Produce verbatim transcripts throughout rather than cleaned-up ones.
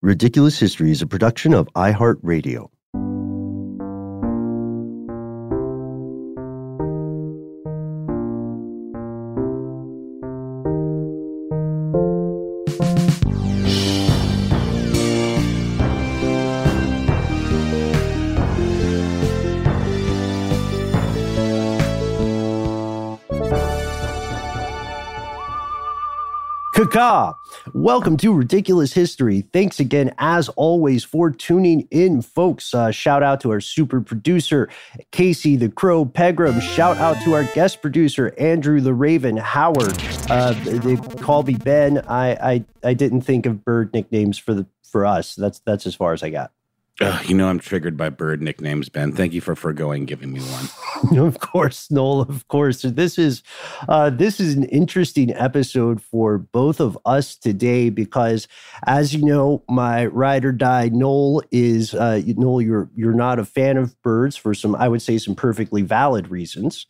Ridiculous History is a production of iHeartRadio. Kaka! Welcome to Ridiculous History. Thanks again, as always, for tuning in, folks. Uh, shout out to our super producer, Casey the Crow Pegram. Shout out to our guest producer, Andrew the Raven Howard. Uh, they call me Ben. I, I I didn't think of bird nicknames for the for us. That's that's as far as I got. Uh, you know, I'm triggered by bird nicknames, Ben. Thank you for foregoing giving me one. Of course, Noel, of course. This is uh, this is an interesting episode for both of us today because, as you know, my ride or die Noel is uh, Noel. You're you're not a fan of birds for some, I would say, some perfectly valid reasons.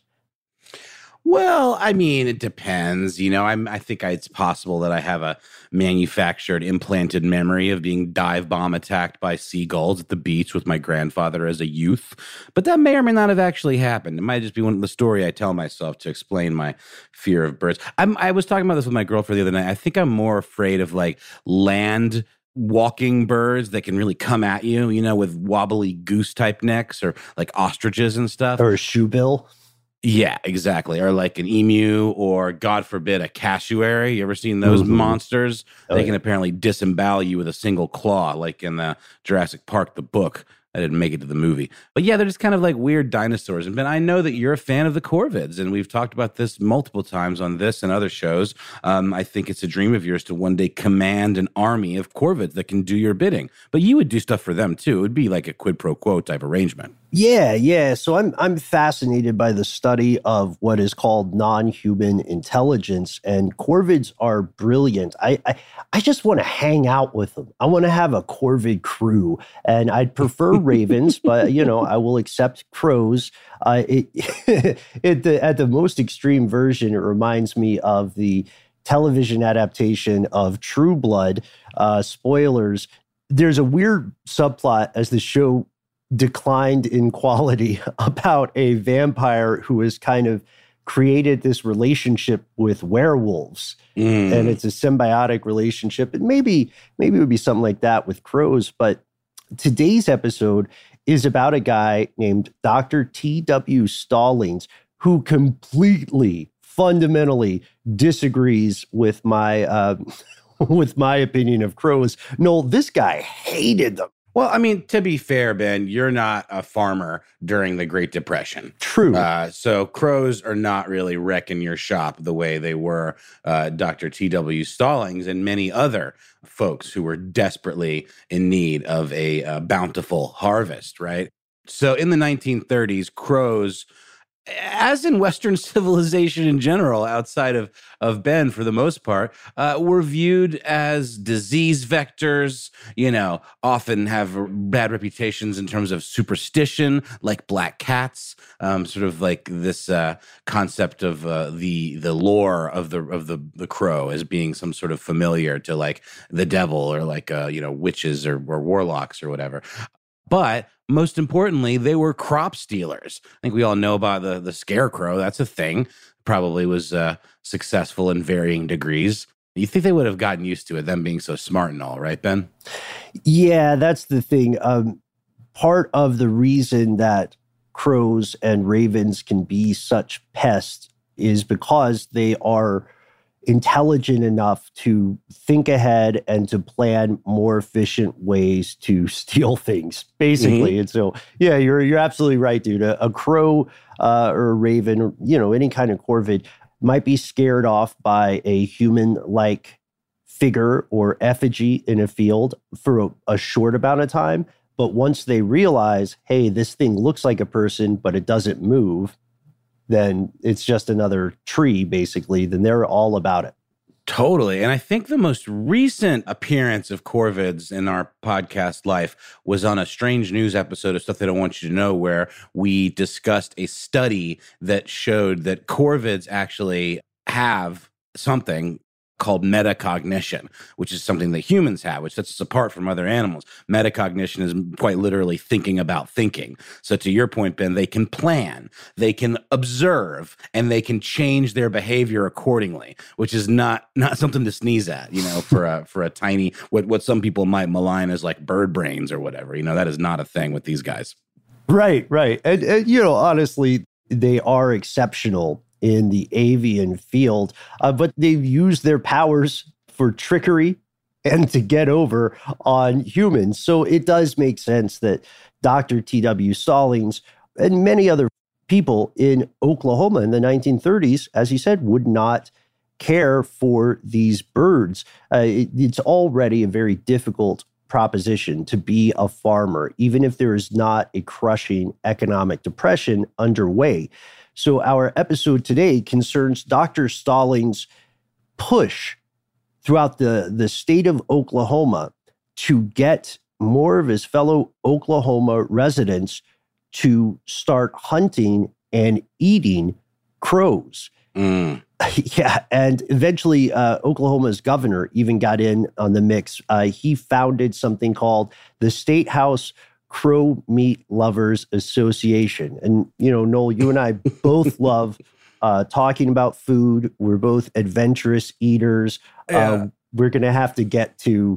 Well, I mean, it depends. You know, I'm, I think I, it's possible that I have a manufactured, implanted memory of being dive bomb attacked by seagulls at the beach with my grandfather as a youth. But that may or may not have actually happened. It might just be one of the story I tell myself to explain my fear of birds. I'm, I was talking about this with my girlfriend the other night. I think I'm more afraid of like land walking birds that can really come at you, you know, with wobbly goose type necks or like ostriches and stuff. Or a shoebill. Yeah, exactly. Or like an emu or, God forbid, a cassowary. You ever seen those mm-hmm. monsters? Oh, they yeah. can apparently disembowel you with a single claw, like in the Jurassic Park, the book. I didn't make it to the movie. But yeah, they're just kind of like weird dinosaurs. And Ben, I know that you're a fan of the corvids, and we've talked about this multiple times on this and other shows. Um, I think it's a dream of yours to one day command an army of corvids that can do your bidding. But you would do stuff for them too. It would be like a quid pro quo type arrangement. Yeah, yeah. So I'm I'm fascinated by the study of what is called non-human intelligence, and corvids are brilliant. I I, I just want to hang out with them. I want to have a corvid crew, and I'd prefer ravens, but you know I will accept crows. Uh, it, it the, at the most extreme version, it reminds me of the television adaptation of True Blood. Uh, spoilers. There's a weird subplot as the show declined in quality about a vampire who has kind of created this relationship with werewolves. Mm. And it's a symbiotic relationship. And maybe, maybe it would be something like that with crows. But today's episode is about a guy named Doctor T W Stallings, who completely, fundamentally disagrees with my, uh, with my opinion of crows. Noel, this guy hated them. Well, I mean, to be fair, Ben, you're not a farmer during the Great Depression. True. Uh, so crows are not really wrecking your shop the way they were uh, Doctor T W Stallings and many other folks who were desperately in need of a uh, bountiful harvest, right? So in the nineteen thirties, crows, as in Western civilization in general, outside of, of Ben for the most part, uh, were viewed as disease vectors, you know, often have bad reputations in terms of superstition, like black cats, um, sort of like this uh, concept of uh, the the lore of the of the, the crow as being some sort of familiar to like the devil or like, uh, you know, witches or, or warlocks or whatever. But most importantly, they were crop stealers. I think we all know about the, the scarecrow. That's a thing. Probably was uh, successful in varying degrees. You think they would have gotten used to it, them being so smart and all, right, Ben? Yeah, that's the thing. Um, part of the reason that crows and ravens can be such pests is because they are intelligent enough to think ahead and to plan more efficient ways to steal things, basically. Mm-hmm. And so, yeah, you're you're absolutely right, dude. A, a crow uh, or a raven, or, you know, any kind of corvid might be scared off by a human-like figure or effigy in a field for a, a short amount of time. But once they realize, hey, this thing looks like a person, but it doesn't move, then it's just another tree, basically. Then they're all about it. Totally. And I think the most recent appearance of corvids in our podcast life was on a Strange News episode of Stuff They Don't Want You to Know, where we discussed a study that showed that corvids actually have something called metacognition, which is something that humans have, which sets us apart from other animals. Metacognition is quite literally thinking about thinking. So to your point, Ben, they can plan, they can observe, and they can change their behavior accordingly, which is not not something to sneeze at, you know, for a for a tiny what what some people might malign as like bird brains or whatever. You know, that is not a thing with these guys. Right, right. And, and you know, honestly, they are exceptional in the avian field, uh, but they've used their powers for trickery and to get over on humans. So it does make sense that Doctor T W Stallings and many other people in Oklahoma in the nineteen thirties, as he said, would not care for these birds. Uh, it, it's already a very difficult proposition to be a farmer, even if there is not a crushing economic depression underway. So our episode today concerns Doctor Stallings' push throughout the, the state of Oklahoma to get more of his fellow Oklahoma residents to start hunting and eating crows. Mm. Yeah, and eventually uh, Oklahoma's governor even got in on the mix. Uh, he founded something called the State House Crow Meat Lovers Association. And, you know, Noel, you and I both love uh, talking about food. We're both adventurous eaters. Yeah. Uh, we're going to have to get to...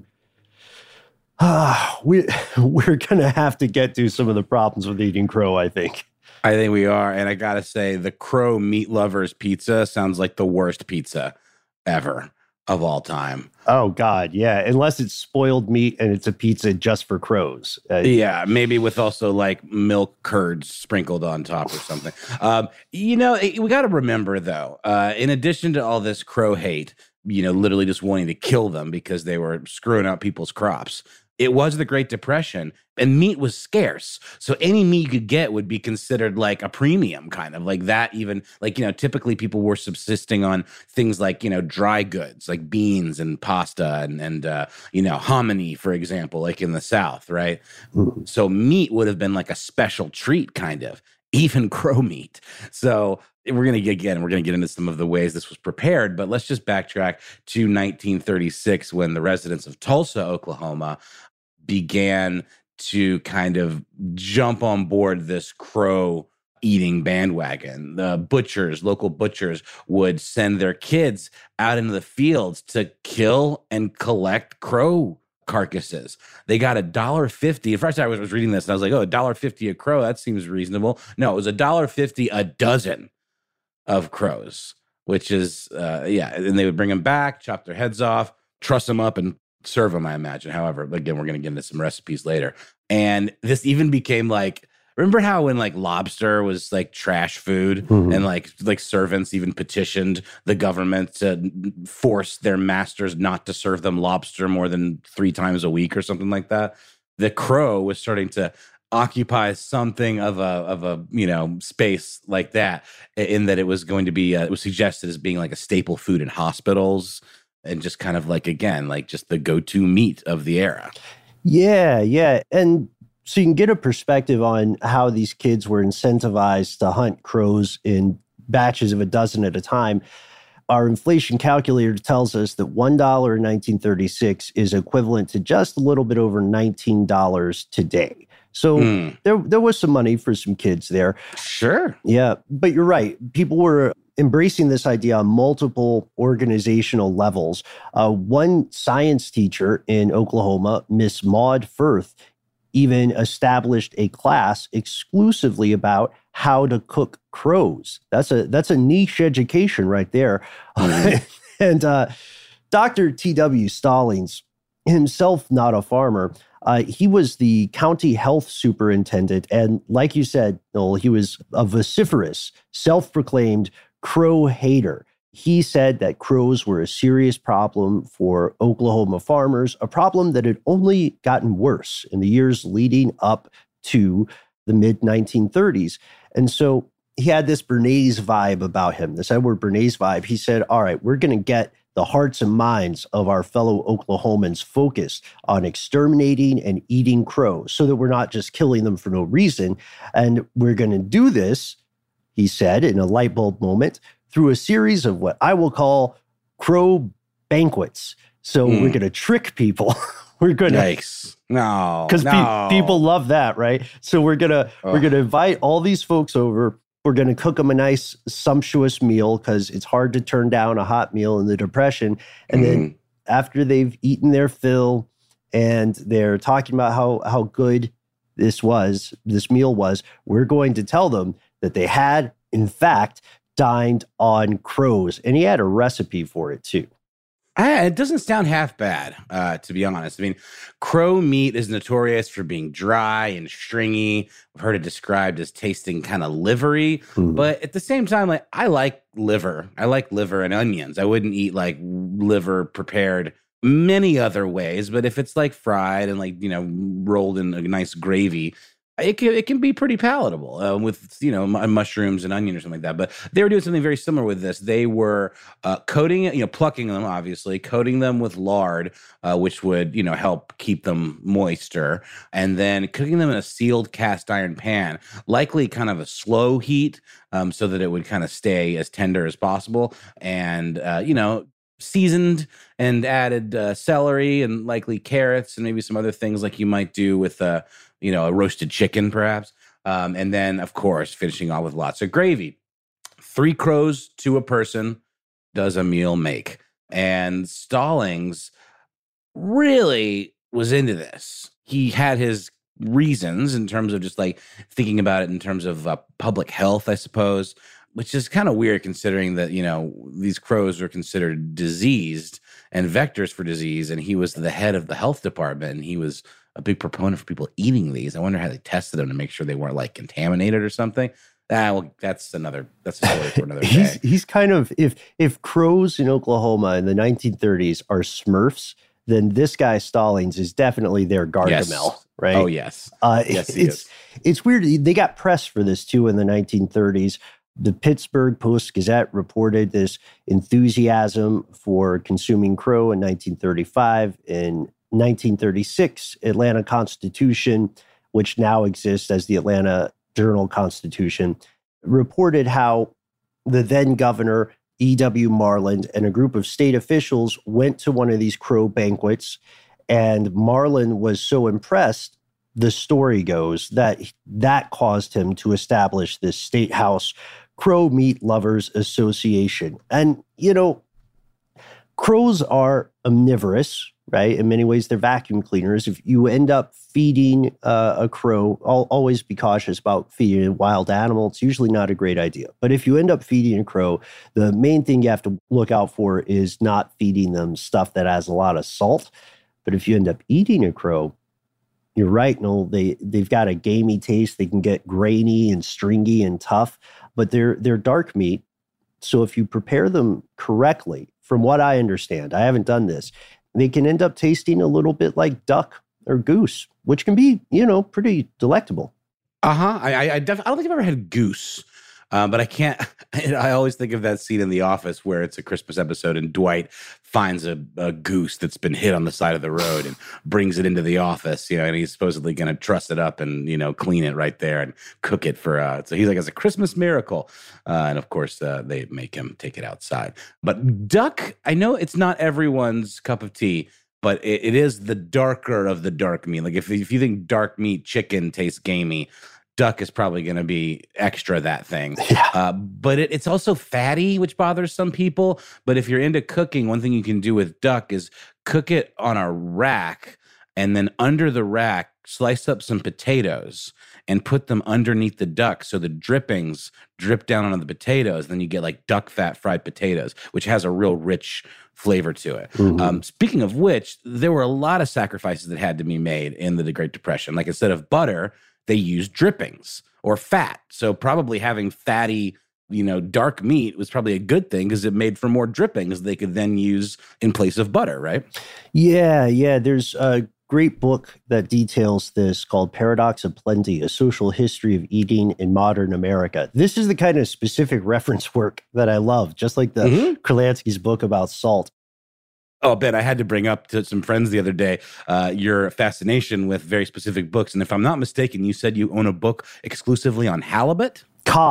Uh, we, we're going to have to get to some of the problems with eating crow, I think. I think we are. And I got to say, the Crow Meat Lovers pizza sounds like the worst pizza ever of all time. Oh, God. Yeah. Unless it's spoiled meat and it's a pizza just for crows. Uh, yeah. Maybe with also like milk curds sprinkled on top or something. um, you know, we got to remember, though, uh, in addition to all this crow hate, you know, literally just wanting to kill them because they were screwing up people's crops. It was the Great Depression, and meat was scarce. So any meat you could get would be considered like a premium, kind of like that. Even like, you know, typically people were subsisting on things like, you know, dry goods, like beans and pasta and, and uh, you know, hominy, for example, like in the South, right? Mm-hmm. So meat would have been like a special treat, kind of, even crow meat. So we're going to get, again, we're going to get into some of the ways this was prepared, but let's just backtrack to nineteen thirty-six when the residents of Tulsa, Oklahoma, began to kind of jump on board this crow eating bandwagon. The butchers, local butchers, would send their kids out into the fields to kill and collect crow carcasses. They got a dollar fifty. At first I was, was reading this and I was like, oh, a dollar fifty a crow, that seems reasonable. No, it was a dollar fifty a dozen of crows, which is, uh, yeah, and they would bring them back, chop their heads off, truss them up, and serve them, I imagine. However, again, we're going to get into some recipes later. And this even became like, remember how when like lobster was like trash food mm-hmm. and like like servants even petitioned the government to force their masters not to serve them lobster more than three times a week or something like that? The crow was starting to occupy something of a of a you know space like that, in that it was going to be uh, it was suggested as being like a staple food in hospitals. And just kind of like, again, like just the go-to meat of the era. Yeah, yeah. And so you can get a perspective on how these kids were incentivized to hunt crows in batches of a dozen at a time. Our inflation calculator tells us that one dollar in nineteen thirty-six is equivalent to just a little bit over nineteen dollars today. So mm. there, there was some money for some kids there. Sure. Yeah, but you're right. People were embracing this idea on multiple organizational levels. Uh, one science teacher in Oklahoma, Miss Maud Firth, even established a class exclusively about how to cook crows. That's a that's a niche education right there. Mm-hmm. and uh, Doctor T W Stallings, himself not a farmer, uh, he was the county health superintendent. And like you said, Noel, he was a vociferous, self-proclaimed crow hater. He said that crows were a serious problem for Oklahoma farmers, a problem that had only gotten worse in the years leading up to the mid nineteen thirties. And so he had this Bernays vibe about him, this Edward Bernays vibe. He said, all right, we're going to get the hearts and minds of our fellow Oklahomans focused on exterminating and eating crows so that we're not just killing them for no reason. And we're going to do this, he said, in a light bulb moment, through a series of what I will call crow banquets. So mm. we're going to trick people. We're going to Yikes. No. Because no. pe- people love that, right? So we're going to we're going to invite all these folks over. We're going to cook them a nice sumptuous meal because it's hard to turn down a hot meal in the Depression. And mm. then after they've eaten their fill and they're talking about how how good this was, this meal was, we're going to tell them that they had, in fact, dined on crows. And he had a recipe for it, too. I, it doesn't sound half bad, uh, to be honest. I mean, crow meat is notorious for being dry and stringy. I've heard it described as tasting kind of livery. Mm. But at the same time, like I like liver. I like liver and onions. I wouldn't eat like liver prepared many other ways. But if it's like fried and like, you know, rolled in a nice gravy, It can, it can be pretty palatable uh, with, you know, mushrooms and onion or something like that. But they were doing something very similar with this. They were uh, coating it, you know, plucking them, obviously, coating them with lard, uh, which would, you know, help keep them moister, and then cooking them in a sealed cast iron pan, likely kind of a slow heat um, so that it would kind of stay as tender as possible. And, uh, you know, seasoned and added uh, celery and likely carrots and maybe some other things like you might do with uh, you know, a roasted chicken, perhaps. Um, and then, of course, finishing off with lots of gravy. Three crows to a person does a meal make. And Stallings really was into this. He had his reasons in terms of just like thinking about it in terms of uh, public health, I suppose, which is kind of weird considering that, you know, these crows are considered diseased and vectors for disease. And he was the head of the health department, and he was a big proponent for people eating these. I wonder how they tested them to make sure they weren't like contaminated or something. Ah, well, that's another, that's a story for another day. he's, he's kind of, if if crows in Oklahoma in the nineteen thirties are Smurfs, then this guy Stallings is definitely their Gargamel, yes. right? Oh, yes. Uh, yes, he it's, is. It's weird. They got press for this too in the nineteen thirties. The Pittsburgh Post-Gazette reported this enthusiasm for consuming crow in nineteen thirty-five. In nineteen thirty-six, Atlanta Constitution, which now exists as the Atlanta Journal-Constitution, reported how the then governor, E W Marland, and a group of state officials went to one of these crow banquets, and Marland was so impressed, the story goes, that that caused him to establish this State House Crow Meat Lovers Association. And, you know, crows are omnivorous, right? In many ways, they're vacuum cleaners. If you end up feeding uh, a crow, I'll always be cautious about feeding a wild animal. It's usually not a great idea. But if you end up feeding a crow, the main thing you have to look out for is not feeding them stuff that has a lot of salt. But if you end up eating a crow, you're right, Noel, they, they've got a gamey taste. They can get grainy and stringy and tough, but they're they're dark meat. So if you prepare them correctly, from what I understand, I haven't done this, they can end up tasting a little bit like duck or goose, which can be, you know, pretty delectable. Uh-huh. I I, I, def- I don't think I've ever had goose, uh, but I can't. I always think of that scene in The Office where it's a Christmas episode and Dwight finds a, a goose that's been hit on the side of the road and brings it into the office, you know, and he's supposedly going to truss it up and, you know, clean it right there and cook it for, uh, so he's like, it's a Christmas miracle. Uh, and of course, uh, they make him take it outside. But duck, I know it's not everyone's cup of tea, but it, it is the darker of the dark meat. Like if, if you think dark meat chicken tastes gamey, duck is probably going to be extra that thing. Yeah. Uh, but it, it's also fatty, which bothers some people. But if you're into cooking, one thing you can do with duck is cook it on a rack, and then under the rack, slice up some potatoes and put them underneath the duck so the drippings drip down onto the potatoes. Then you get like duck fat fried potatoes, which has a real rich flavor to it. Mm-hmm. Um, speaking of which, there were a lot of sacrifices that had to be made in the Great Depression. Like instead of butter, they used drippings or fat. So probably having fatty, you know, dark meat was probably a good thing because it made for more drippings they could then use in place of butter, right? Yeah, yeah. There's a great book that details this called Paradox of Plenty, A Social History of Eating in Modern America. This is the kind of specific reference work that I love, just like the mm-hmm. Kurlansky's book about salt. Oh, Ben, I had to bring up to some friends the other day uh, your fascination with very specific books. And if I'm not mistaken, you said you own a book exclusively on halibut? Cod.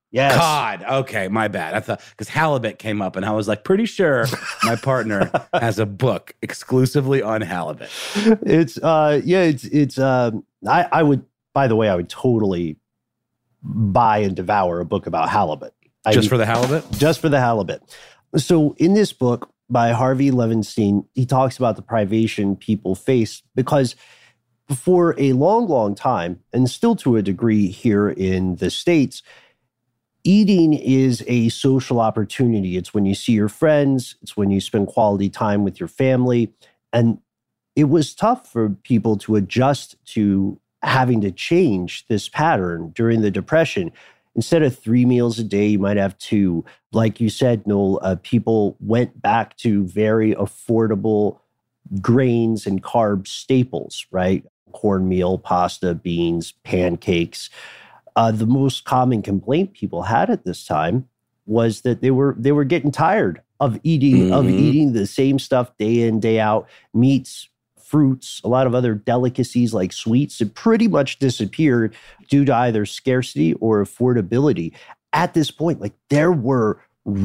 Yes. Cod. Okay, my bad. I thought because halibut came up, and I was like, pretty sure my partner has a book exclusively on halibut. It's uh, yeah, it's it's. Um, I I would. By the way, I would totally buy and devour a book about halibut. Just I, for the halibut? Just for the halibut. So in this book by Harvey Levenstein, he talks about the privation people face because for a long, long time, and still to a degree here in the States, eating is a social opportunity. It's when you see your friends. It's when you spend quality time with your family. And it was tough for people to adjust to having to change this pattern during the Depression. Instead of three meals a day, you might have two. Like you said, Noel, uh, people went back to very affordable grains and carb staples, right? Cornmeal, pasta, beans, pancakes. Uh, the most common complaint people had at this time was that they were they were getting tired of eating mm-hmm. of eating the same stuff day in, day out. Meats, fruits, a lot of other delicacies like sweets, it pretty much disappeared due to either scarcity or affordability. At this point, like there were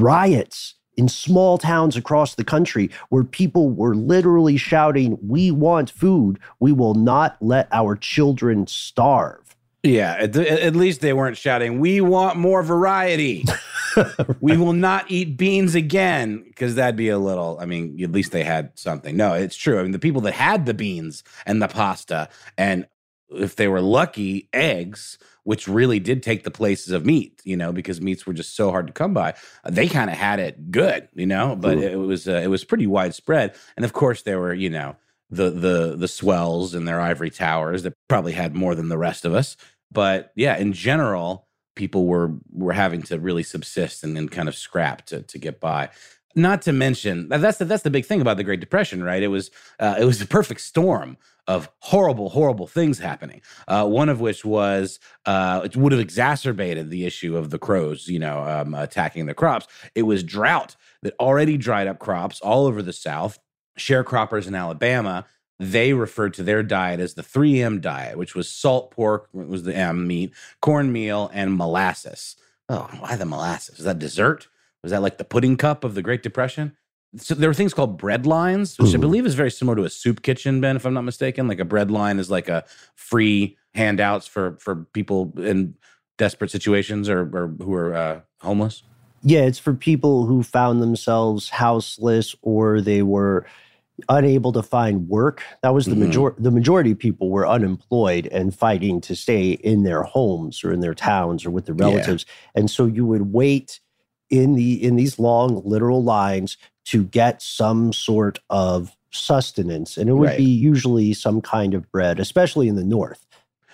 riots in small towns across the country where people were literally shouting, "We want food. We will not let our children starve." Yeah, at, at least they weren't shouting, "We want more variety. Right. We will not eat beans again," because that'd be a little, I mean, at least they had something. No, it's true. I mean, the people that had the beans and the pasta, and if they were lucky, eggs, which really did take the places of meat, you know, because meats were just so hard to come by, they kind of had it good, you know, but Ooh. it was uh, it was pretty widespread. And of course, there were, you know, the the the swells in their ivory towers that probably had more than the rest of us. But yeah, in general, people were were having to really subsist and then kind of scrap to to get by. Not to mention that's the, that's the big thing about the Great Depression, right? It was uh, it was a perfect storm of horrible, horrible things happening. Uh, one of which was uh, it would have exacerbated the issue of the crows, you know, um, attacking the crops. It was drought that already dried up crops all over the South. Sharecroppers in Alabama, they referred to their diet as the three M diet, which was salt pork, was the M meat, cornmeal, and molasses. Oh, why the molasses? Is that dessert? Was that like the pudding cup of the Great Depression? So there were things called bread lines, which Ooh. I believe is very similar to a soup kitchen, Ben, if I'm not mistaken. Like a bread line is like a free handouts for, for people in desperate situations or, or who are uh, homeless. Yeah, it's for people who found themselves houseless or they were unable to find work. That was the mm-hmm. majority. The majority of people were unemployed and fighting to stay in their homes or in their towns or with their relatives. Yeah. And so you would wait in the in these long literal lines to get some sort of sustenance, and it would right. be usually some kind of bread, especially in the North.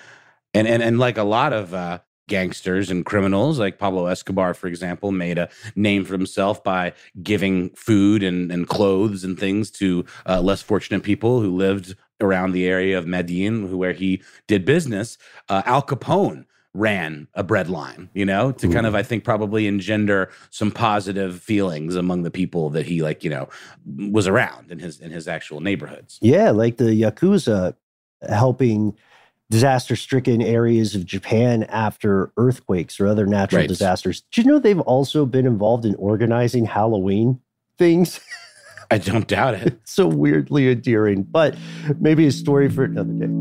And and and like a lot of uh, gangsters and criminals, like Pablo Escobar, for example, made a name for himself by giving food and, and clothes and things to uh, less fortunate people who lived around the area of Medellin, where he did business. Uh, Al Capone ran a bread line, you know, to Ooh. kind of, I think, probably engender some positive feelings among the people that he, like, you know, was around in his in his actual neighborhoods. Yeah, like the Yakuza helping disaster-stricken areas of Japan after earthquakes or other natural right. disasters. Do you know they've also been involved in organizing Halloween things? I don't doubt it. It's so weirdly endearing, but maybe a story for another day.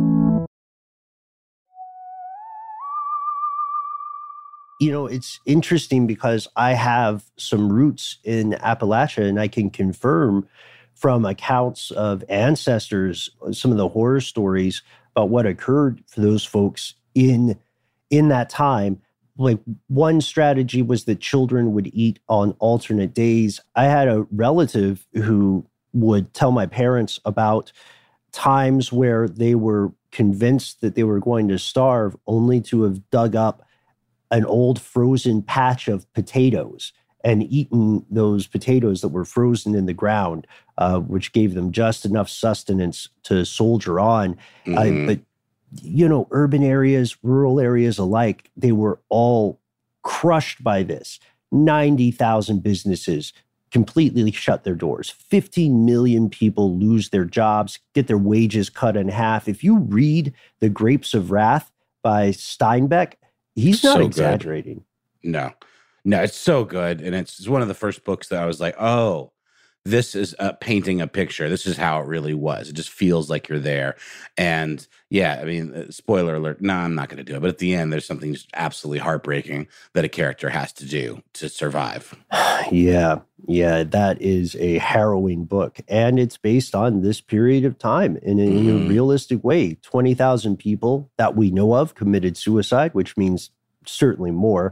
You know, it's interesting because I have some roots in Appalachia, and I can confirm from accounts of ancestors some of the horror stories about what occurred for those folks in in that time. Like, one strategy was that children would eat on alternate days. I had a relative who would tell my parents about times where they were convinced that they were going to starve, only to have dug up an old frozen patch of potatoes and eaten those potatoes that were frozen in the ground, uh, which gave them just enough sustenance to soldier on. Mm-hmm. Uh, but, you know, urban areas, rural areas alike, they were all crushed by this. ninety thousand businesses completely shut their doors. fifteen million people lose their jobs, get their wages cut in half. If you read The Grapes of Wrath by Steinbeck, he's not so exaggerating. No, no, it's so good. And it's, it's one of the first books that I was like, oh, this is uh, painting a picture. This is how it really was. It just feels like you're there. And yeah, I mean, uh, spoiler alert. No, I'm not going to do it. But at the end, there's something just absolutely heartbreaking that a character has to do to survive. Yeah, yeah, that is a harrowing book. And it's based on this period of time in a, mm. in a realistic way. twenty thousand people that we know of committed suicide, which means certainly more.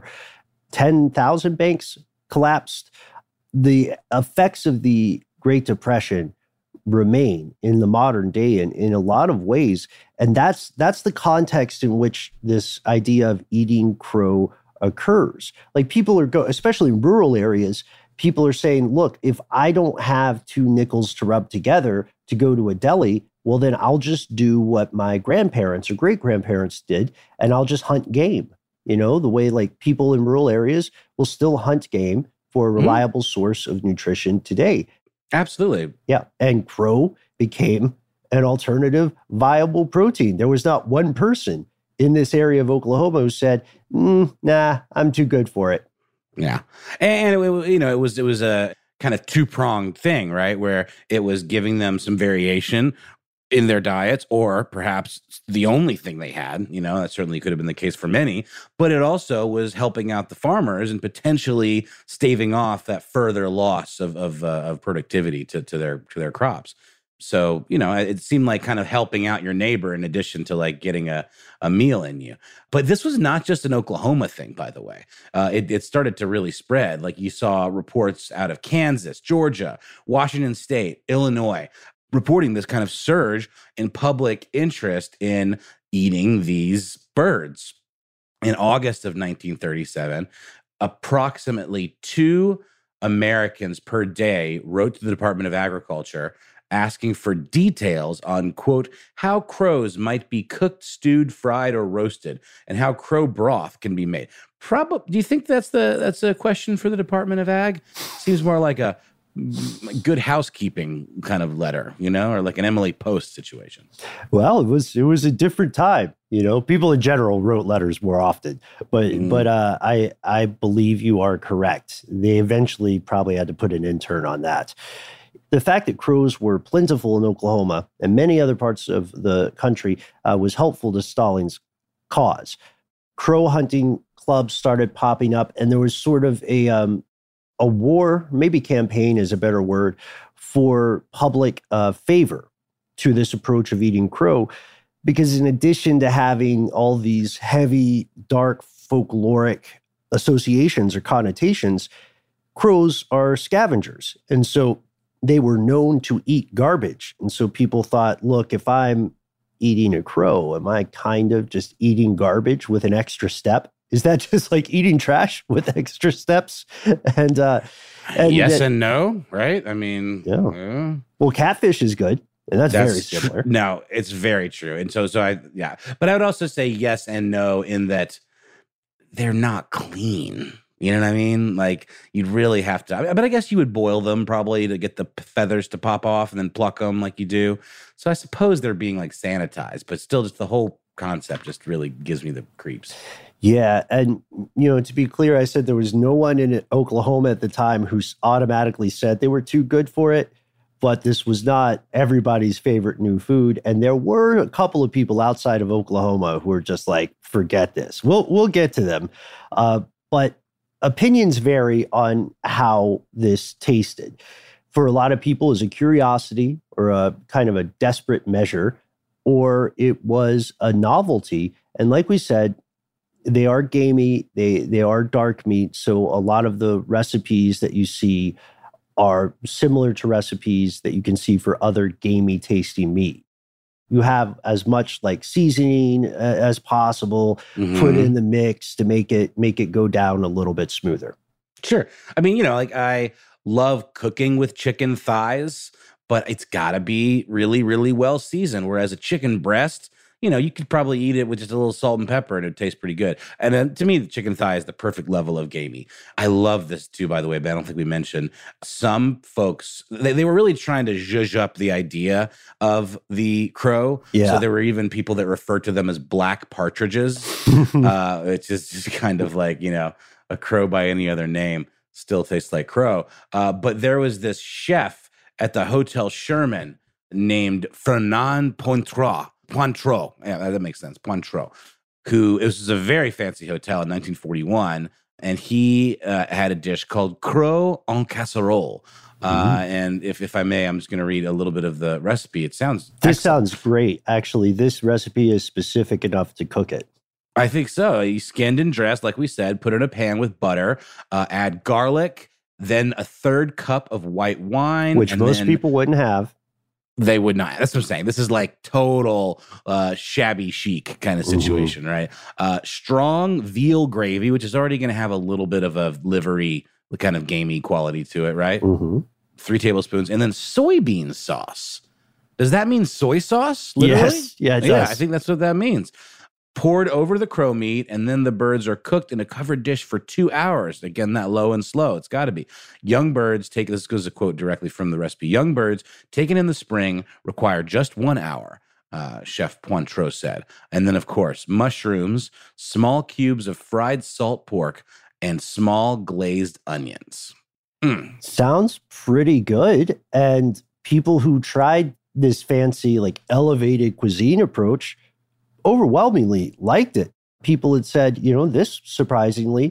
ten thousand banks collapsed. The effects of the Great Depression remain in the modern day in, in a lot of ways. And that's that's the context in which this idea of eating crow occurs. Like people are, go, especially in rural areas, people are saying, look, if I don't have two nickels to rub together to go to a deli, well, then I'll just do what my grandparents or great-grandparents did, and I'll just hunt game. You know, the way like people in rural areas will still hunt game for a reliable mm. source of nutrition today. Absolutely. Yeah. And crow became an alternative viable protein. There was not one person in this area of Oklahoma who said, mm, nah, I'm too good for it. Yeah. And, it, you know, it was, it was a kind of two-pronged thing, right? Where it was giving them some variation in their diets, or perhaps the only thing they had. You know, that certainly could have been the case for many, but it also was helping out the farmers and potentially staving off that further loss of of, uh, of productivity to, to their to their crops. So, you know, it seemed like kind of helping out your neighbor in addition to like getting a, a meal in you. But this was not just an Oklahoma thing, by the way. Uh, it, it started to really spread. Like you saw reports out of Kansas, Georgia, Washington State, Illinois, reporting this kind of surge in public interest in eating these birds. In August of nineteen thirty-seven, approximately two Americans per day wrote to the Department of Agriculture asking for details on, quote, how crows might be cooked, stewed, fried, or roasted, and how crow broth can be made. Probably, do you think that's the that's a question for the Department of Ag? Seems more like a good housekeeping kind of letter, you know, or like an Emily Post situation. Well, it was it was a different time, you know. People in general wrote letters more often, but mm. but uh, I I believe you are correct. They eventually probably had to put an intern on that. The fact that crows were plentiful in Oklahoma and many other parts of the country uh, was helpful to Stalin's cause. Crow hunting clubs started popping up, and there was sort of a um, a war, maybe campaign is a better word, for public uh, favor to this approach of eating crow. Because in addition to having all these heavy, dark, folkloric associations or connotations, crows are scavengers. And so they were known to eat garbage. And so people thought, look, if I'm eating a crow, am I kind of just eating garbage with an extra step? Is that just like eating trash with extra steps? And, uh, and yes and no, right? I mean, yeah. yeah. Well, catfish is good, and that's, that's very similar. Tr- no, it's very true. And so, so I, yeah. But I would also say yes and no in that they're not clean. You know what I mean? Like you'd really have to, but I guess you would boil them probably to get the feathers to pop off and then pluck them like you do. So I suppose they're being like sanitized, but still just the whole concept just really gives me the creeps. Yeah. And, you know, to be clear, I said there was no one in Oklahoma at the time who automatically said they were too good for it, but this was not everybody's favorite new food. And there were a couple of people outside of Oklahoma who were just like, forget this. We'll, we'll get to them. Uh, but opinions vary on how this tasted. For a lot of people, it was a curiosity or a kind of a desperate measure, or it was a novelty. And like we said, they are gamey, they they are dark meat, so a lot of the recipes that you see are similar to recipes that you can see for other gamey, tasty meat. You have as much like seasoning as possible mm-hmm. put in the mix to make it make it go down a little bit smoother. Sure. I mean, you know, like I love cooking with chicken thighs, but it's got to be really, really well seasoned. Whereas a chicken breast, you know, you could probably eat it with just a little salt and pepper and it tastes pretty good. And then to me, the chicken thigh is the perfect level of gamey. I love this too, by the way, but I don't think we mentioned some folks, they, they were really trying to zhuzh up the idea of the crow. Yeah. So there were even people that referred to them as black partridges, uh, which is just kind of like, you know, a crow by any other name still tastes like crow. Uh, but there was this chef at the Hotel Sherman named Fernand Pointreau. Pointreau. Yeah, that makes sense. Pointreau. Who, it was a very fancy hotel in nineteen forty-one. And he uh, had a dish called crow en casserole. Uh, mm-hmm. And if, if I may, I'm just going to read a little bit of the recipe. It sounds This excellent. sounds great. Actually, this recipe is specific enough to cook it. I think so. You skinned and dressed, like we said, put it in a pan with butter, uh, add garlic, then a third cup of white wine. Which most people wouldn't have. They would not. That's what I'm saying. This is like total uh, shabby chic kind of situation, mm-hmm. right? Uh, strong veal gravy, which is already going to have a little bit of a livery kind of gamey quality to it, right? Mm-hmm. Three tablespoons. And then soybean sauce. Does that mean soy sauce? Literally? Yes. Yeah, it yeah, does. I think that's what that means. Poured over the crow meat, and then the birds are cooked in a covered dish for two hours. Again, that low and slow. It's got to be. Young birds, take this goes a quote directly from the recipe. Young birds taken in the spring require just one hour, uh, Chef Pointreau said. And then, of course, mushrooms, small cubes of fried salt pork, and small glazed onions. Mm. Sounds pretty good. And people who tried this fancy, like elevated cuisine approach overwhelmingly liked it. People had said, you know, this surprisingly,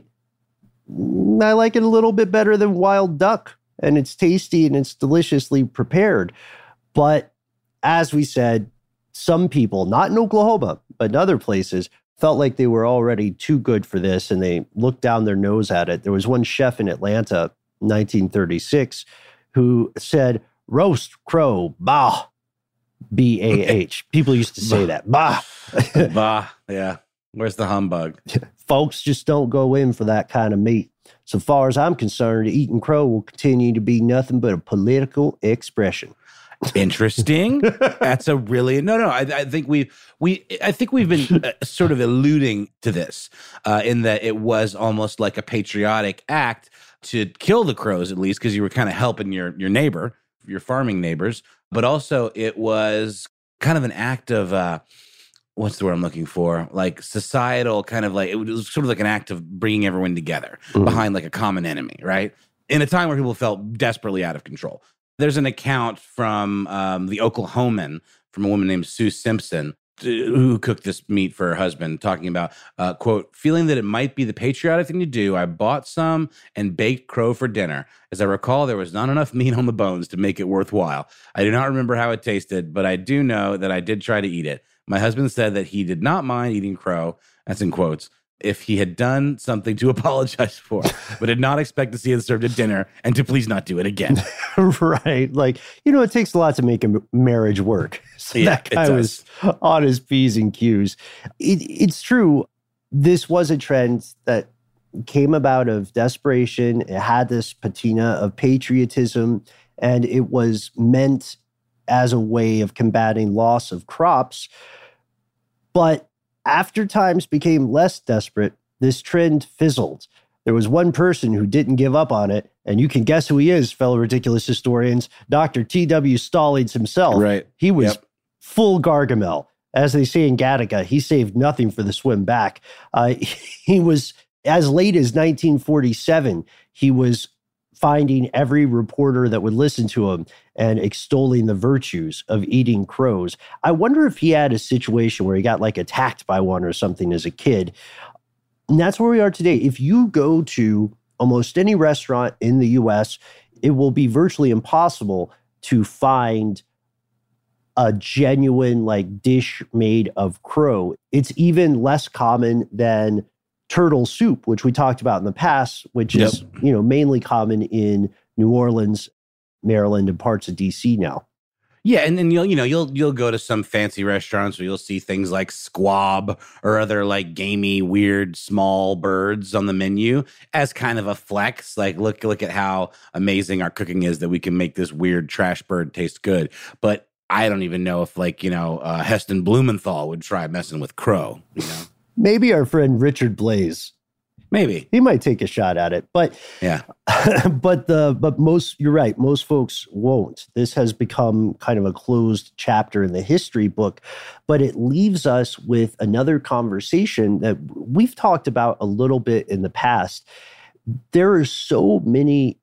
I like it a little bit better than wild duck, and it's tasty and it's deliciously prepared. But as we said, some people, not in Oklahoma, but in other places, felt like they were already too good for this, and they looked down their nose at it. There was one chef in Atlanta, nineteen thirty-six, who said, roast crow, bah. B A H. People used to say that. Bah. Bah. Yeah. Where's the humbug? Folks just don't go in for that kind of meat. So far as I'm concerned, eating crow will continue to be nothing but a political expression. Interesting. That's a really no, no. I, I think we we I think we've been uh, sort of alluding to this uh, in that it was almost like a patriotic act to kill the crows, at least because you were kind of helping your your neighbor, your farming neighbors. But also it was kind of an act of, uh, what's the word I'm looking for? Like societal kind of like, it was sort of like an act of bringing everyone together mm-hmm. behind like a common enemy, right? In a time where people felt desperately out of control. There's an account from um, the Oklahoman from a woman named Sue Simpson, who cooked this meat for her husband, talking about, uh, quote, feeling that it might be the patriotic thing to do, I bought some and baked crow for dinner. As I recall, there was not enough meat on the bones to make it worthwhile. I do not remember how it tasted, but I do know that I did try to eat it. My husband said that he did not mind eating crow, that's in quotes, if he had done something to apologize for, but did not expect to see it served at dinner and to please not do it again. Right. Like, you know, it takes a lot to make a marriage work. So yeah, that guy was on his P's and Q's. It, it's true. This was a trend that came about of desperation. It had this patina of patriotism, and it was meant as a way of combating loss of crops. But after times became less desperate, this trend fizzled. There was one person who didn't give up on it, and you can guess who he is, fellow ridiculous historians, Doctor T W Stallings himself. Right. He was yep. full Gargamel. As they say in Gattaca, he saved nothing for the swim back. Uh, he was, as late as nineteen forty-seven, he was finding every reporter that would listen to him and extolling the virtues of eating crows. I wonder if he had a situation where he got like attacked by one or something as a kid. And that's where we are today. If you go to almost any restaurant in the U S, it will be virtually impossible to find a genuine like dish made of crow. It's even less common than turtle soup, which we talked about in the past, which yep. is, you know, mainly common in New Orleans, Maryland, and parts of D C now. Yeah, and then you'll you know you'll you'll go to some fancy restaurants where you'll see things like squab or other like gamey, weird, small birds on the menu as kind of a flex. Like, look look at how amazing our cooking is that we can make this weird trash bird taste good. But I don't even know if like you know uh, Heston Blumenthal would try messing with crow. You know. Maybe our friend Richard Blaze. Maybe he might take a shot at it, but yeah, but the but most you're right. Most folks won't. This has become kind of a closed chapter in the history book, but it leaves us with another conversation that we've talked about a little bit in the past. There are so many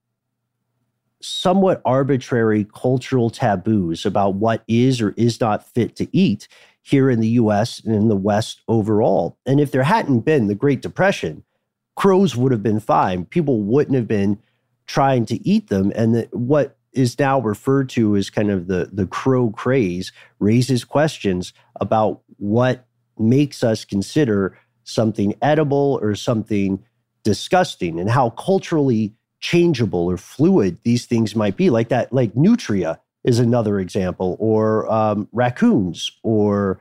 somewhat arbitrary cultural taboos about what is or is not fit to eat here in the U S and in the West overall. And if there hadn't been the Great Depression, crows would have been fine. People wouldn't have been trying to eat them. And the, what is now referred to as kind of the, the crow craze raises questions about what makes us consider something edible or something disgusting, and how culturally changeable or fluid these things might be. Like that, like nutria is another example, or um, raccoons, or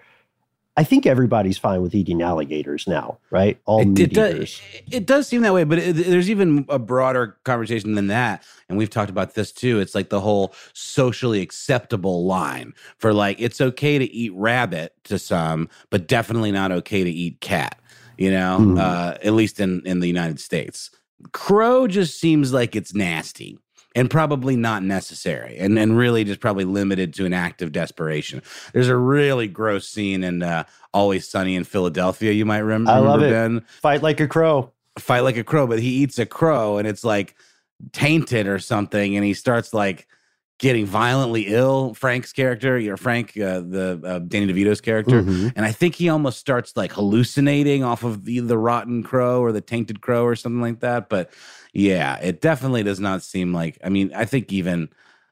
I think everybody's fine with eating alligators now, right? All it, meat it, does, eaters. it does seem that way, but it, there's even a broader conversation than that. And we've talked about this too. It's like the whole socially acceptable line for like, it's okay to eat rabbit to some, but definitely not okay to eat cat, you know, mm. uh, at least in, in the United States. Crow just seems like it's nasty. And probably not necessary, and, and really just probably limited to an act of desperation. There's a really gross scene in uh, Always Sunny in Philadelphia, you might rem- remember, I love it. Ben. Fight like a crow. Fight like a crow, but he eats a crow, and it's like tainted or something, and he starts like getting violently ill. Frank's character, you know, Frank, uh, the uh, Danny DeVito's character, mm-hmm. and I think he almost starts like hallucinating off of the, the rotten crow or the tainted crow or something like that, but yeah, it definitely does not seem like, I mean, I think even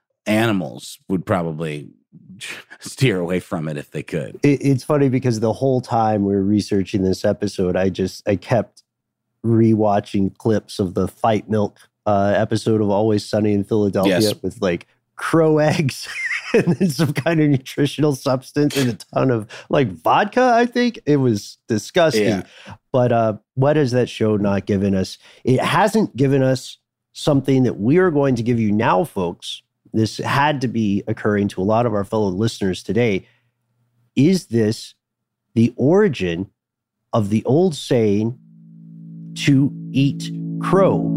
animals would probably steer away from it if they could. It, it's funny because the whole time we were researching this episode, I just, I kept rewatching clips of the Fight Milk uh, episode of Always Sunny in Philadelphia yes. with like crow eggs and then some kind of nutritional substance and a ton of like vodka, I think. It was disgusting. Yeah. But uh, what has that show not given us? It hasn't given us something that we are going to give you now, folks. This had to be occurring to a lot of our fellow listeners today. Is this the origin of the old saying, to eat crow?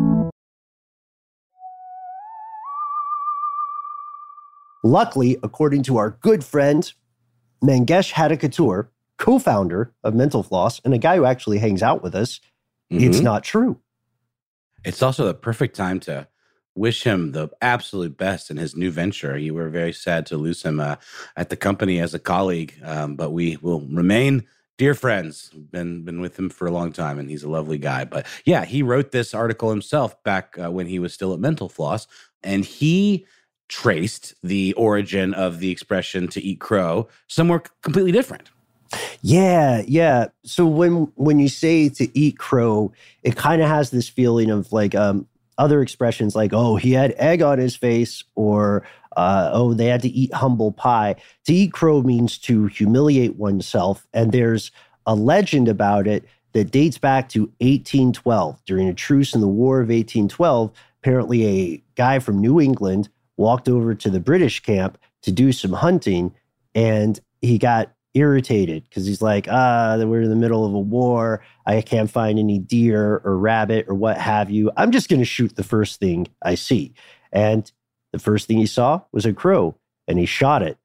Luckily, according to our good friend, Mangesh Hattikudur, co-founder of Mental Floss, and a guy who actually hangs out with us, mm-hmm. it's not true. It's also the perfect time to wish him the absolute best in his new venture. You were very sad to lose him uh, at the company as a colleague, um, but we will remain dear friends. Been been with him for a long time, and he's a lovely guy. But yeah, he wrote this article himself back uh, when he was still at Mental Floss, and he traced the origin of the expression to eat crow somewhere completely different. Yeah, yeah. So when when you say to eat crow, it kind of has this feeling of like um, other expressions like, oh, he had egg on his face, or uh, oh, they had to eat humble pie. To eat crow means to humiliate oneself. And there's a legend about it that dates back to eighteen twelve. During a truce in the War of eighteen twelve, apparently a guy from New England walked over to the British camp to do some hunting, and he got irritated because he's like, ah, we're in the middle of a war. I can't find any deer or rabbit or what have you. I'm just going to shoot the first thing I see. And the first thing he saw was a crow, and he shot it.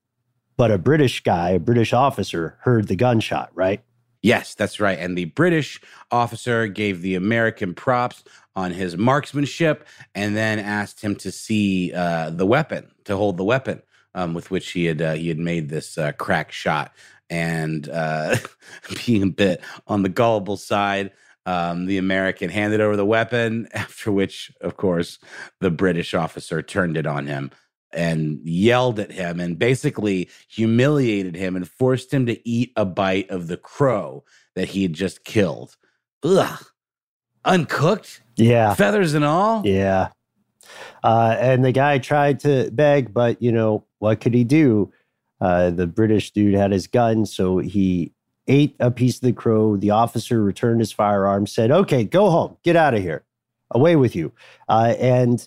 But a British guy, a British officer, heard the gunshot, right? Yes, that's right. And the British officer gave the American props on his marksmanship and then asked him to see uh, the weapon, to hold the weapon um, with which he had uh, he had made this uh, crack shot. And uh, being a bit on the gullible side, um, the American handed over the weapon, after which, of course, the British officer turned it on him and yelled at him and basically humiliated him and forced him to eat a bite of the crow that he had just killed. Ugh. Uncooked? Yeah. Feathers and all? Yeah. Uh, and the guy tried to beg, but, you know, what could he do? Uh, the British dude had his gun, so he ate a piece of the crow. The officer returned his firearm, said, okay, go home. Get out of here. Away with you. Uh, and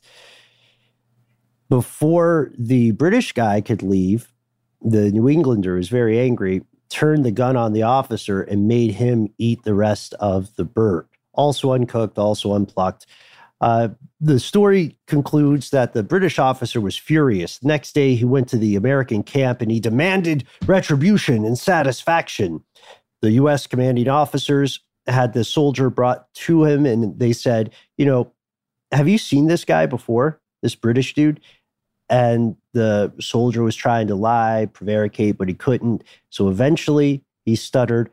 before the British guy could leave, the New Englander was very angry, turned the gun on the officer and made him eat the rest of the bird. also uncooked, also unplucked. Uh, the story concludes that the British officer was furious. Next day, he went to the American camp and he demanded retribution and satisfaction. The U S commanding officers had the soldier brought to him and they said, you know, have you seen this guy before, this British dude? And the soldier was trying to lie, prevaricate, but he couldn't. So eventually he stuttered,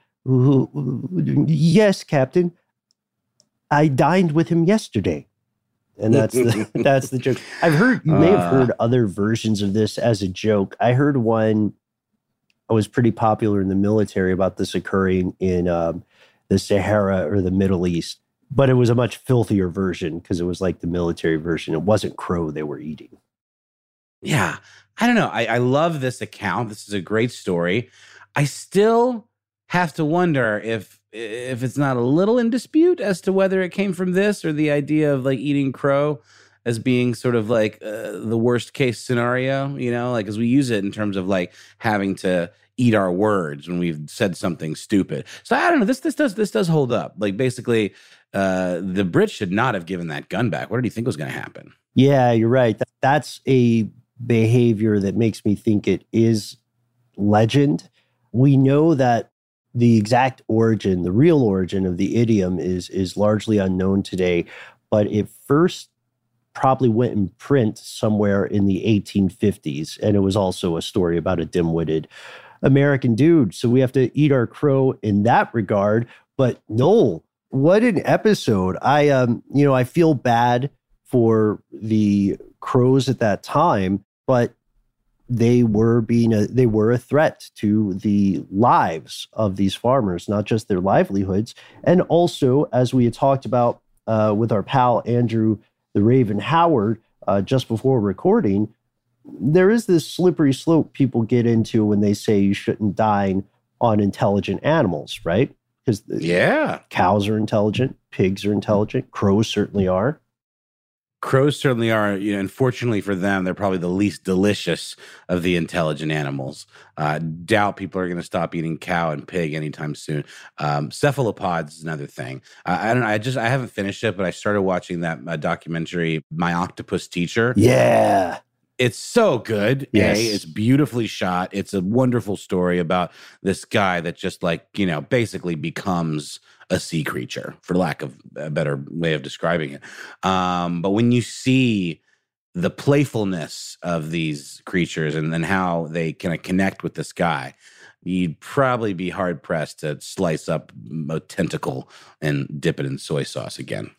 yes, Captain, I dined with him yesterday. And that's the, that's the joke. I've heard, you may have heard other versions of this as a joke. I heard one that was pretty popular in the military about this occurring in um, the Sahara or the Middle East. But it was a much filthier version because it was like the military version. It wasn't crow they were eating. Yeah. I don't know. I, I love this account. This is a great story. I still have to wonder if if it's not a little in dispute as to whether it came from this or the idea of like eating crow as being sort of like uh, the worst case scenario, you know, like as we use it in terms of like having to eat our words when we've said something stupid. So I don't know. This this does this does hold up. Like basically, uh, the Brits should not have given that gun back. What did he think was going to happen? Yeah, you're right. That's a behavior that makes me think it is legend. We know that the exact origin, the real origin of the idiom is, is largely unknown today, but it first probably went in print somewhere in the eighteen fifties. And it was also a story about a dim-witted American dude. So we have to eat our crow in that regard. But Noel, what an episode. I, um, you know, I feel bad for the crows at that time, but they were being a, they were a threat to the lives of these farmers, not just their livelihoods. And also, as we had talked about uh, with our pal Andrew the Raven Howard uh, just before recording, there is this slippery slope people get into when they say you shouldn't dine on intelligent animals, right? Because yeah, cows are intelligent, pigs are intelligent, crows certainly are. Crows certainly are. You know, unfortunately for them, they're probably the least delicious of the intelligent animals. Uh, doubt people are going to stop eating cow and pig anytime soon. Um, cephalopods is another thing. Uh, I don't know. I just I haven't finished it, but I started watching that uh, documentary, My Octopus Teacher. Yeah. It's so good. Yes. A, it's beautifully shot. It's a wonderful story about this guy that just like, you know, basically becomes a sea creature, for lack of a better way of describing it. Um, but when you see the playfulness of these creatures and then how they kind of connect with this guy, you'd probably be hard pressed to slice up a tentacle and dip it in soy sauce again.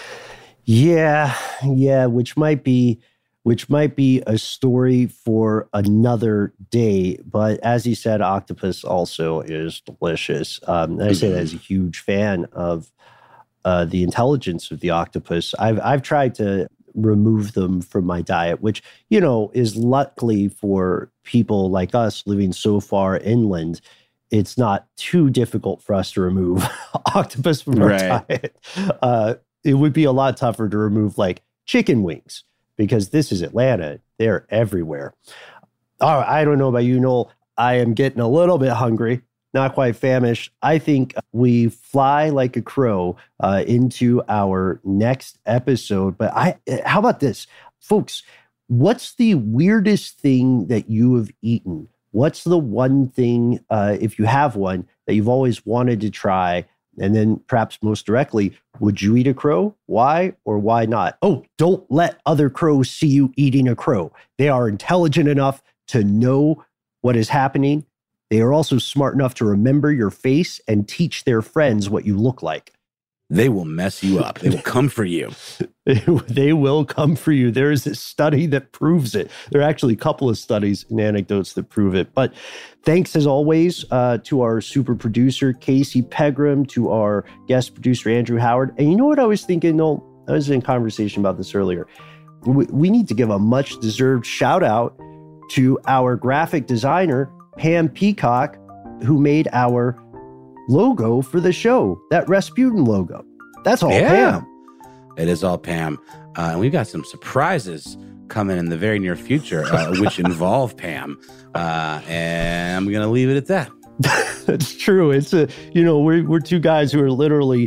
Yeah, yeah, which might be which might be a story for another day. But as you said, octopus also is delicious. Um, and I say that as a huge fan of uh, the intelligence of the octopus. I've I've tried to remove them from my diet, which, you know, is luckily for people like us living so far inland. It's not too difficult for us to remove octopus from our right. diet. Uh, it would be a lot tougher to remove like chicken wings, because this is Atlanta. They're everywhere. All right, I don't know about you, Noel. I am getting a little bit hungry, not quite famished. I think we fly like a crow uh, into our next episode. But I, how about this? Folks, what's the weirdest thing that you have eaten? What's the one thing, uh, if you have one, that you've always wanted to try? And then perhaps most directly, would you eat a crow? Why or why not? Oh, don't let other crows see you eating a crow. They are intelligent enough to know what is happening. They are also smart enough to remember your face and teach their friends what you look like. They will mess you up. They will come for you. They will come for you. There is a study that proves it. There are actually a couple of studies and anecdotes that prove it. But thanks, as always, uh, to our super producer, Casey Pegram, to our guest producer, Andrew Howard. And you know what I was thinking, Noel? I was in conversation about this earlier. We, we need to give a much-deserved shout-out to our graphic designer, Pam Peacock, who made our logo for the show, that Rasputin logo. That's all yeah. Pam. It is all Pam. Uh, and we've got some surprises coming in the very near future, uh, which involve Pam. Uh, and I'm going to leave it at that. That's true. It's a, you know, we're, we're two guys who are literally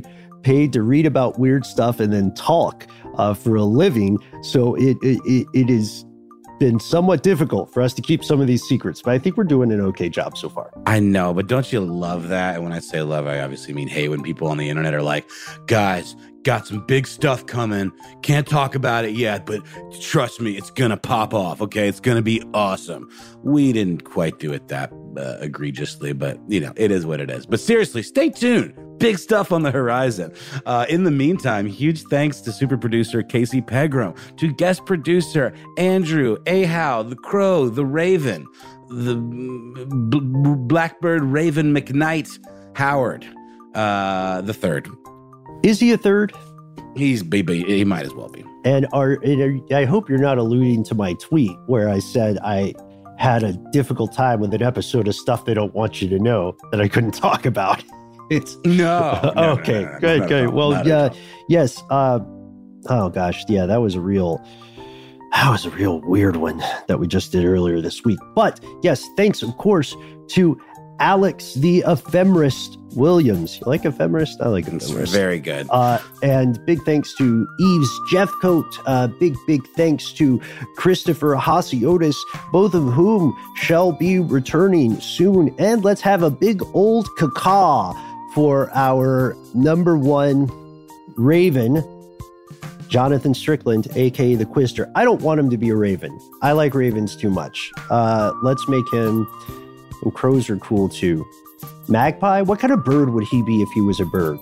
paid to read about weird stuff and then talk uh, for a living. So it, it it is been somewhat difficult for us to keep some of these secrets, but I think we're doing an okay job so far. I know, but don't you love that? And when I say love, I obviously mean hate when people on the internet are like, guys, got some big stuff coming. Can't talk about it yet, but trust me, it's going to pop off, okay? It's going to be awesome. We didn't quite do it that uh, egregiously, but, you know, it is what it is. But seriously, stay tuned. Big stuff on the horizon. Uh, in the meantime, huge thanks to super producer Casey Pegram, to guest producer Andrew Ahow, the Crow, the Raven, the b- b- Blackbird Raven McKnight Howard, uh, the third. Is he a third? He's baby. He might as well be. And are, I hope you're not alluding to my tweet where I said I had a difficult time with an episode of Stuff They Don't Want You to Know that I couldn't talk about. It's no. no okay, no, no, no, good, good. Well, yeah, yes. Uh, oh gosh, yeah, that was a real, that was a real weird one that we just did earlier this week. But yes, thanks, of course, to Alex the Ephemerist Williams. You like Ephemerist? I like Ephemerist. It's very good. Uh, and big thanks to Eves Jeffcoat. Uh, big, big thanks to Christopher Hasiotis, both of whom shall be returning soon. And let's have a big old caca for our number one Raven, Jonathan Strickland, a k a the Quister. I don't want him to be a Raven. I like Ravens too much. Uh, let's make him... And crows are cool too. Magpie? What kind of bird would he be if he was a bird?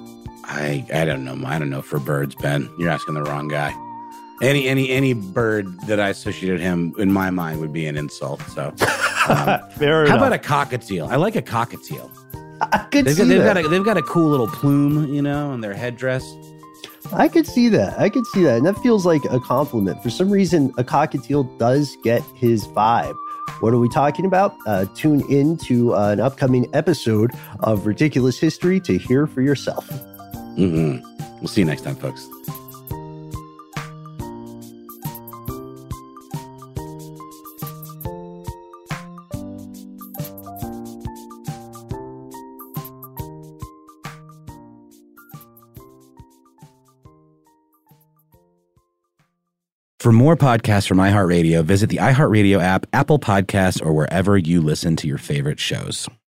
I I don't know. I don't know for birds, Ben. You're asking the wrong guy. Any any any bird that I associated him in my mind would be an insult. So, um, Fair how enough. about a cockatiel? I like a cockatiel. I could They've see got, they've that. got a they've got a cool little plume, you know, on their headdress. I could see that. I could see that. And that feels like a compliment. For some reason, a cockatiel does get his vibe. What are we talking about? Uh, tune in to uh, an upcoming episode of Ridiculous History to hear for yourself. Mm-hmm. We'll see you next time, folks. For more podcasts from iHeartRadio, visit the iHeartRadio app, Apple Podcasts, or wherever you listen to your favorite shows.